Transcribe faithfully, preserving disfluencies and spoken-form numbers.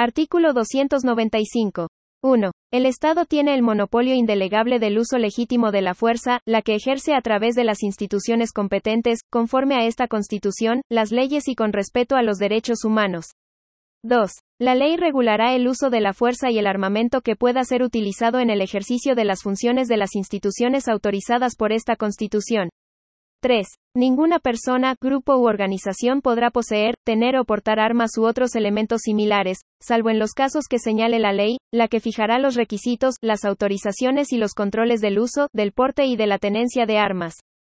Artículo doscientos noventa y cinco. uno. El Estado tiene el monopolio indelegable del uso legítimo de la fuerza, la que ejerce a través de las instituciones competentes, conforme a esta Constitución, las leyes y con respeto a los derechos humanos. dos. La ley regulará el uso de la fuerza y el armamento que pueda ser utilizado en el ejercicio de las funciones de las instituciones autorizadas por esta Constitución. tres. Ninguna persona, grupo u organización podrá poseer, tener o portar armas u otros elementos similares, salvo en los casos que señale la ley, la que fijará los requisitos, las autorizaciones y los controles del uso, del porte y de la tenencia de armas.